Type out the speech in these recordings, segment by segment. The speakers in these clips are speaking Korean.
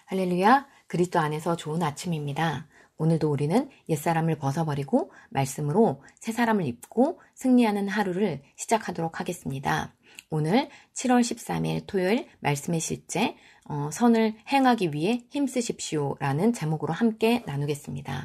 할렐루야, 그리스도 안에서 좋은 아침입니다. 오늘도 우리는 옛사람을 벗어버리고 말씀으로 새 사람을 입고 승리하는 하루를 시작하도록 하겠습니다. 오늘 7월 13일 토요일 말씀의 실제 선을 행하기 위해 힘쓰십시오 라는 제목으로 함께 나누겠습니다.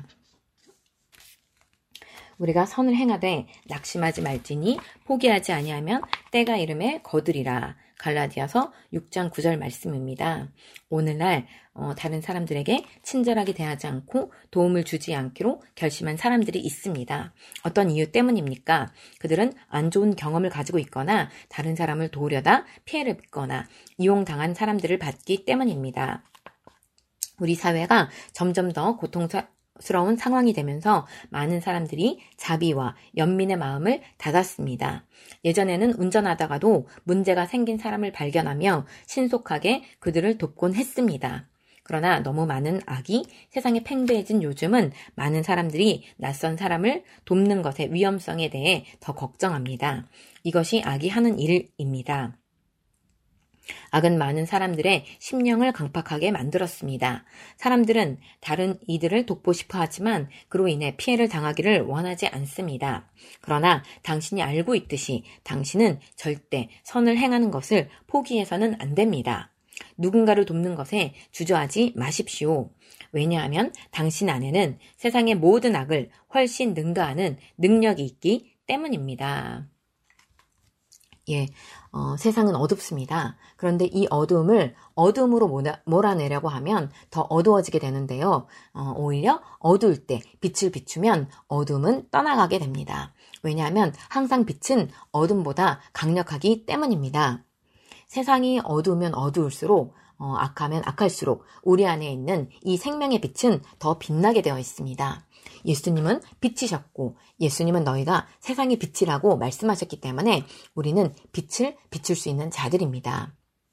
우리가 선을 행하되 낙심하지 말지니 포기하지 아니하면 때가 이름에 거두리라. 갈라디아서 6장 9절 말씀입니다. 오늘날 다른 사람들에게 친절하게 대하지 않고 도움을 주지 않기로 결심한 사람들이 있습니다. 어떤 이유 때문입니까? 그들은 안 좋은 경험을 가지고 있거나 다른 사람을 도우려다 피해를 입거나 이용당한 사람들을 받기 때문입니다. 우리 사회가 점점 더 고통스러운 상황이 되면서 많은 사람들이 자비와 연민의 마음을 닫았습니다. 예전에는 운전하다가도 문제가 생긴 사람을 발견하며 신속하게 그들을 돕곤 했습니다. 그러나 너무 많은 악이 세상에 팽배해진 요즘은 많은 사람들이 낯선 사람을 돕는 것의 위험성에 대해 더 걱정합니다. 이것이 악이 하는 일입니다. 악은 많은 사람들의 심령을 강팍하게 만들었습니다. 사람들은 다른 이들을 돕고 싶어 하지만 그로 인해 피해를 당하기를 원하지 않습니다. 그러나 당신이 알고 있듯이 당신은 절대 선을 행하는 것을 포기해서는 안 됩니다. 누군가를 돕는 것에 주저하지 마십시오. 왜냐하면 당신 안에는 세상의 모든 악을 훨씬 능가하는 능력이 있기 때문입니다. 세상은 어둡습니다. 그런데 이 어두움을 어둠으로 몰아내려고 하면 더 어두워지게 되는데요. 오히려 어두울 때 빛을 비추면 어둠은 떠나가게 됩니다. 왜냐하면 항상 빛은 어둠보다 강력하기 때문입니다. 세상이 어두우면 어두울수록 악하면 악할수록 우리 안에 있는 이 생명의 빛은 더 빛나게 되어 있습니다. 예수님은 빛이셨고 예수님은 너희가 세상의 빛이라고 말씀하셨기 때문에 우리는 빛을 비출 수 있는 자들입니다.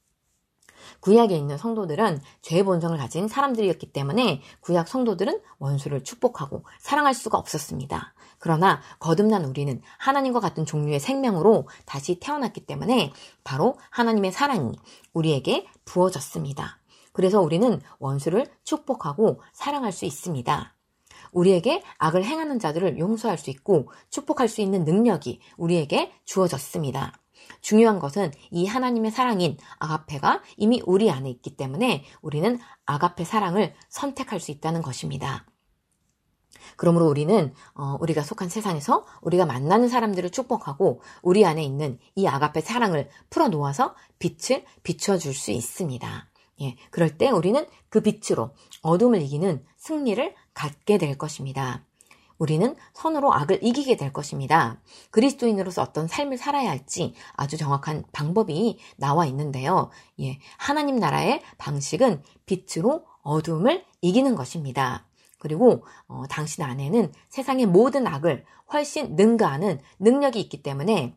구약에 있는 성도들은 죄의 본성을 가진 사람들이었기 때문에 구약 성도들은 원수를 축복하고 사랑할 수가 없었습니다. 그러나 거듭난 우리는 하나님과 같은 종류의 생명으로 다시 태어났기 때문에 바로 하나님의 사랑이 우리에게 부어졌습니다. 그래서 우리는 원수를 축복하고 사랑할 수 있습니다. 우리에게 악을 행하는 자들을 용서할 수 있고 축복할 수 있는 능력이 우리에게 주어졌습니다. 중요한 것은 이 하나님의 사랑인 아가페가 이미 우리 안에 있기 때문에 우리는 아가페 사랑을 선택할 수 있다는 것입니다. 그러므로 우리는 우리가 속한 세상에서 우리가 만나는 사람들을 축복하고 우리 안에 있는 이 아가페 사랑을 풀어놓아서 빛을 비춰줄 수 있습니다. 그럴 때 우리는 그 빛으로 어둠을 이기는 승리를 갖게 될 것입니다. 우리는 선으로 악을 이기게 될 것입니다. 그리스도인으로서 어떤 삶을 살아야 할지 아주 정확한 방법이 나와 있는데요. 하나님 나라의 방식은 빛으로 어둠을 이기는 것입니다. 그리고 당신 안에는 세상의 모든 악을 훨씬 능가하는 능력이 있기 때문에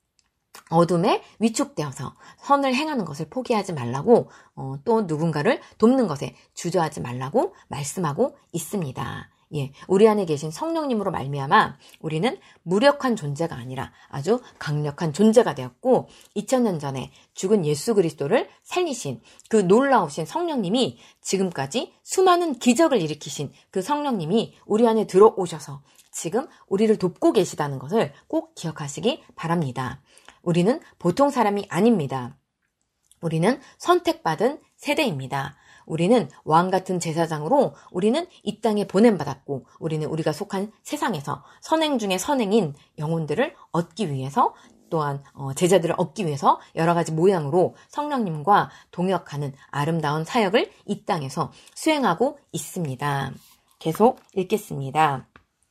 어둠에 위축되어서 선을 행하는 것을 포기하지 말라고 또 누군가를 돕는 것에 주저하지 말라고 말씀하고 있습니다. 우리 안에 계신 성령님으로 말미암아 우리는 무력한 존재가 아니라 아주 강력한 존재가 되었고 2000년 전에 죽은 예수 그리스도를 살리신 그 놀라우신 성령님이 지금까지 수많은 기적을 일으키신 그 성령님이 우리 안에 들어오셔서 지금 우리를 돕고 계시다는 것을 꼭 기억하시기 바랍니다. 우리는 보통 사람이 아닙니다. 우리는 선택받은 세대입니다. 우리는 왕같은 제사장으로 우리는 이 땅에 보냄받았고 우리는 우리가 속한 세상에서 선행 중에 선행인 영혼들을 얻기 위해서 또한 제자들을 얻기 위해서 여러 가지 모양으로 성령님과 동역하는 아름다운 사역을 이 땅에서 수행하고 있습니다. 계속 읽겠습니다.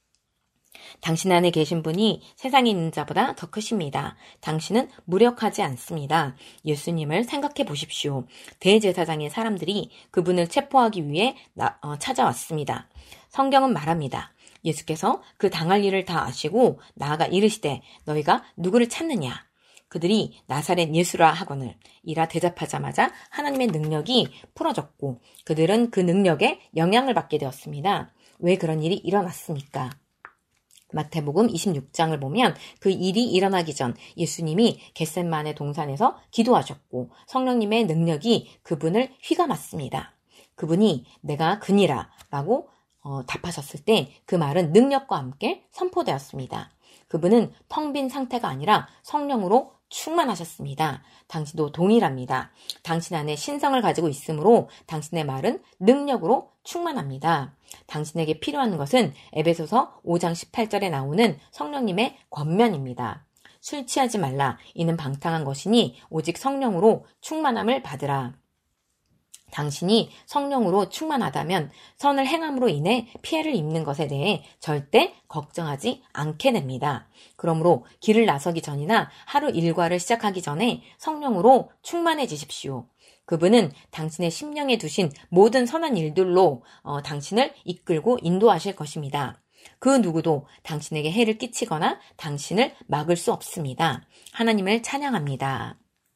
당신 안에 계신 분이 세상에 있는 자보다 더 크십니다. 당신은 무력하지 않습니다. 예수님을 생각해 보십시오. 대제사장의 사람들이 그분을 체포하기 위해 찾아왔습니다. 성경은 말합니다. 예수께서 그 당할 일을 다 아시고 나아가 이르시되 너희가 누구를 찾느냐? 그들이 나사렛 예수라 하거늘 이라 대답하자마자 하나님의 능력이 풀어졌고 그들은 그 능력에 영향을 받게 되었습니다. 왜 그런 일이 일어났습니까? 마태복음 26장을 보면 그 일이 일어나기 전 예수님이 겟셋마네 동산에서 기도하셨고 성령님의 능력이 그분을 휘감았습니다. 그분이 내가 그니라 라고 답하셨을 때 그 말은 능력과 함께 선포되었습니다. 그분은 텅 빈 상태가 아니라 성령으로 충만하셨습니다. 당신도 동일합니다. 당신 안에 신성을 가지고 있으므로 당신의 말은 능력으로 충만합니다. 당신에게 필요한 것은 에베소서 5장 18절에 나오는 성령님의 권면입니다. 술 취하지 말라. 이는 방탕한 것이니 오직 성령으로 충만함을 받으라. 당신이 성령으로 충만하다면 선을 행함으로 인해 피해를 입는 것에 대해 절대 걱정하지 않게 됩니다. 그러므로 길을 나서기 전이나 하루 일과를 시작하기 전에 성령으로 충만해지십시오. 그분은 당신의 심령에 두신 모든 선한 일들로 당신을 이끌고 인도하실 것입니다. 그 누구도 당신에게 해를 끼치거나 당신을 막을 수 없습니다. 하나님을 찬양합니다.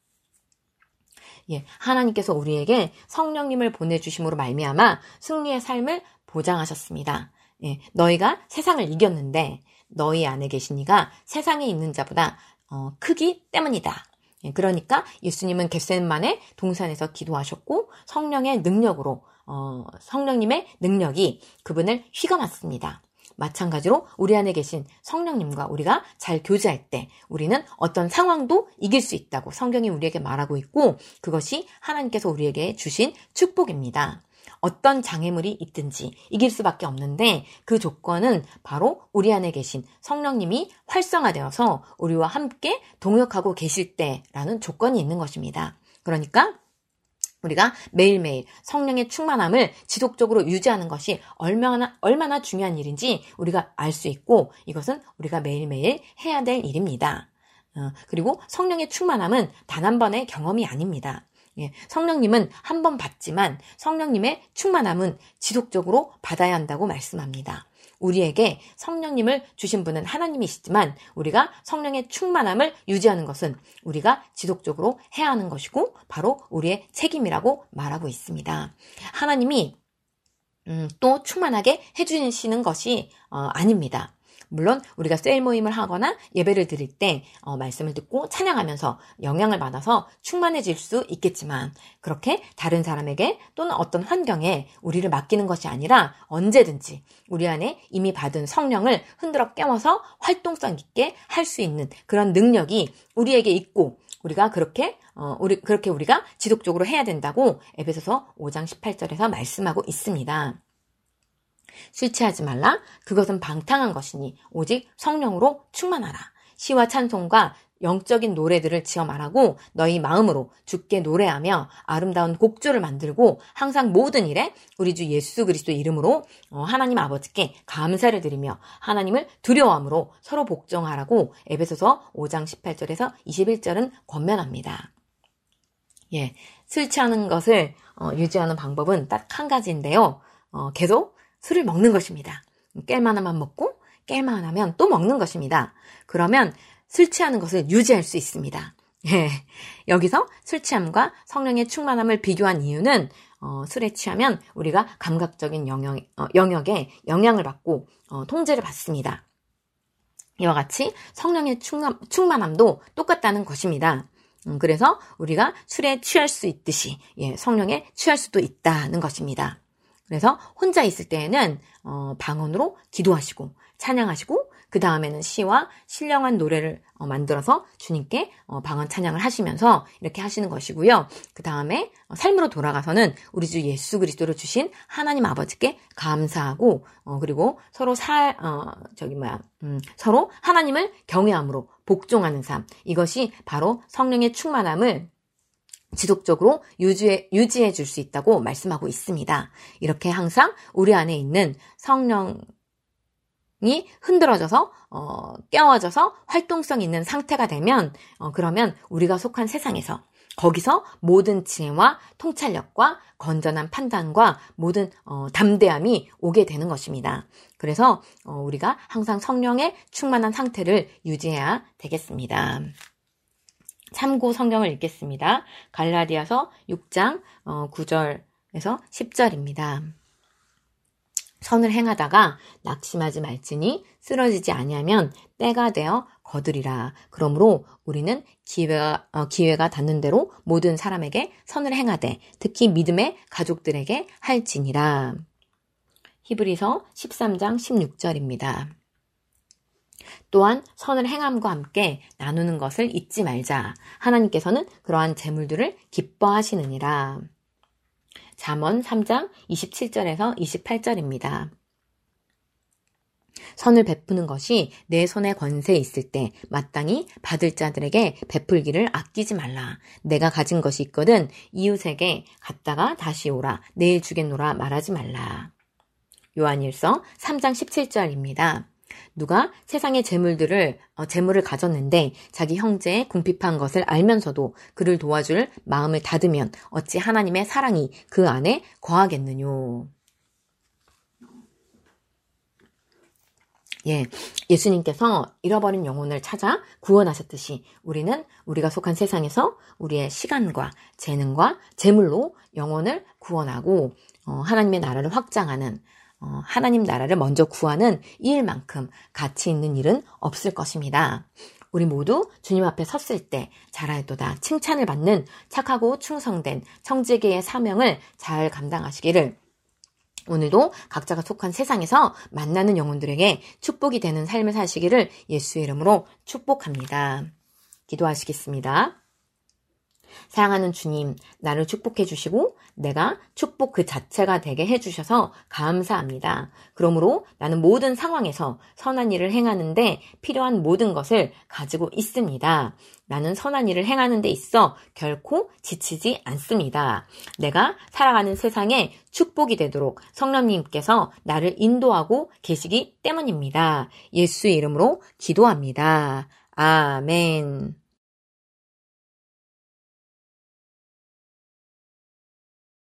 하나님께서 우리에게 성령님을 보내주심으로 말미암아 승리의 삶을 보장하셨습니다. 너희가 세상을 이겼는데 너희 안에 계신 이가 세상에 있는 자보다 크기 때문이다. 그러니까 예수님은 겟세마네 동산에서 기도하셨고 성령의 능력으로 성령님의 능력이 그분을 휘감았습니다. 마찬가지로 우리 안에 계신 성령님과 우리가 잘 교제할 때 우리는 어떤 상황도 이길 수 있다고 성경이 우리에게 말하고 있고 그것이 하나님께서 우리에게 주신 축복입니다. 어떤 장애물이 있든지 이길 수밖에 없는데 그 조건은 바로 우리 안에 계신 성령님이 활성화되어서 우리와 함께 동역하고 계실 때라는 조건이 있는 것입니다. 그러니까 우리가 매일매일 성령의 충만함을 지속적으로 유지하는 것이 얼마나 중요한 일인지 우리가 알 수 있고 이것은 우리가 매일매일 해야 될 일입니다. 그리고 성령의 충만함은 단 한 번의 경험이 아닙니다. 성령님은 한 번 받지만 성령님의 충만함은 지속적으로 받아야 한다고 말씀합니다. 우리에게 성령님을 주신 분은 하나님이시지만 우리가 성령의 충만함을 유지하는 것은 우리가 지속적으로 해야 하는 것이고 바로 우리의 책임이라고 말하고 있습니다. 하나님이 또 충만하게 해주시는 것이 아닙니다. 물론 우리가 셀 모임을 하거나 예배를 드릴 때 말씀을 듣고 찬양하면서 영향을 받아서 충만해질 수 있겠지만 그렇게 다른 사람에게 또는 어떤 환경에 우리를 맡기는 것이 아니라 언제든지 우리 안에 이미 받은 성령을 흔들어 깨워서 활동성 있게 할 수 있는 그런 능력이 우리에게 있고 우리가 그렇게 우리가 지속적으로 해야 된다고 에베소서 5장 18절에서 말씀하고 있습니다. 술 취하지 말라. 그것은 방탕한 것이니 오직 성령으로 충만하라. 시와 찬송과 영적인 노래들을 지어 말하고 너희 마음으로 주께 노래하며 아름다운 곡조를 만들고 항상 모든 일에 우리 주 예수 그리스도 이름으로 하나님 아버지께 감사를 드리며 하나님을 두려워함으로 서로 복종하라고 에베소서 5장 18절에서 21절은 권면합니다. 술 취하는 것을 유지하는 방법은 딱 한 가지인데요. 계속 술을 먹는 것입니다. 깰만 하면 먹고 깰만 하면 또 먹는 것입니다. 그러면 술 취하는 것을 유지할 수 있습니다. 여기서 술 취함과 성령의 충만함을 비교한 이유는 술에 취하면 우리가 감각적인 영역에 영향을 받고 통제를 받습니다. 이와 같이 성령의 충만함도 똑같다는 것입니다. 그래서 우리가 술에 취할 수 있듯이 성령에 취할 수도 있다는 것입니다. 그래서 혼자 있을 때에는 방언으로 기도하시고 찬양하시고 그 다음에는 시와 신령한 노래를 만들어서 주님께 방언 찬양을 하시면서 이렇게 하시는 것이고요. 그 다음에 삶으로 돌아가서는 우리 주 예수 그리스도를 주신 하나님 아버지께 감사하고 그리고 서로 서로 하나님을 경외함으로 복종하는 삶, 이것이 바로 성령의 충만함을 지속적으로 유지해 줄 수 있다고 말씀하고 있습니다. 이렇게 항상 우리 안에 있는 성령이 흔들어져서 깨워져서 활동성 있는 상태가 되면 그러면 우리가 속한 세상에서 거기서 모든 지혜와 통찰력과 건전한 판단과 모든 담대함이 오게 되는 것입니다. 그래서 우리가 항상 성령의 충만한 상태를 유지해야 되겠습니다. 참고 성경을 읽겠습니다. 갈라디아서 6장 9절에서 10절입니다. 선을 행하다가 낙심하지 말지니 쓰러지지 아니하면 때가 되어 거두리라. 그러므로 우리는 기회가 닿는 대로 모든 사람에게 선을 행하되 특히 믿음의 가족들에게 할지니라. 히브리서 13장 16절입니다. 또한 선을 행함과 함께 나누는 것을 잊지 말자. 하나님께서는 그러한 재물들을 기뻐하시느니라. 잠언 3장 27절에서 28절입니다. 선을 베푸는 것이 내 손에 권세 있을 때 마땅히 받을 자들에게 베풀기를 아끼지 말라. 내가 가진 것이 있거든 이웃에게 갔다가 다시 오라. 내일 주겠노라 말하지 말라. 요한일서 3장 17절입니다. 누가 세상의 재물을 가졌는데 자기 형제의 궁핍한 것을 알면서도 그를 도와줄 마음을 닫으면 어찌 하나님의 사랑이 그 안에 거하겠느뇨. 예수님께서 잃어버린 영혼을 찾아 구원하셨듯이 우리는 우리가 속한 세상에서 우리의 시간과 재능과 재물로 영혼을 구원하고 하나님의 나라를 확장하는 하나님 나라를 먼저 구하는 이 일만큼 가치 있는 일은 없을 것입니다. 우리 모두 주님 앞에 섰을 때 잘하였도다 칭찬을 받는 착하고 충성된 청지기의 사명을 잘 감당하시기를 오늘도 각자가 속한 세상에서 만나는 영혼들에게 축복이 되는 삶을 사시기를 예수의 이름으로 축복합니다. 기도하시겠습니다. 사랑하는 주님, 나를 축복해 주시고 내가 축복 그 자체가 되게 해주셔서 감사합니다. 그러므로 나는 모든 상황에서 선한 일을 행하는데 필요한 모든 것을 가지고 있습니다. 나는 선한 일을 행하는 데 있어 결코 지치지 않습니다. 내가 살아가는 세상에 축복이 되도록 성령님께서 나를 인도하고 계시기 때문입니다. 예수의 이름으로 기도합니다. 아멘.